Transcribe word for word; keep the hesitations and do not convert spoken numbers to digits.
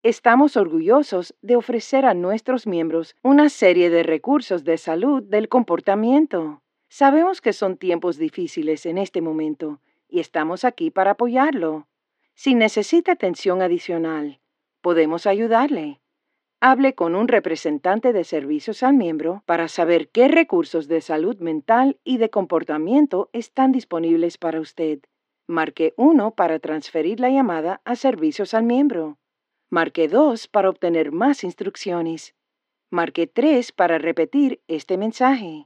Estamos orgullosos de ofrecer a nuestros miembros una serie de recursos de salud del comportamiento. Sabemos que son tiempos difíciles en este momento y estamos aquí para apoyarlo. Si necesita atención adicional, podemos ayudarle. Hable con un representante de servicios al miembro para saber qué recursos de salud mental y de comportamiento están disponibles para usted. Marque uno para transferir la llamada a servicios al miembro. Marque dos para obtener más instrucciones. Marque tres para repetir este mensaje.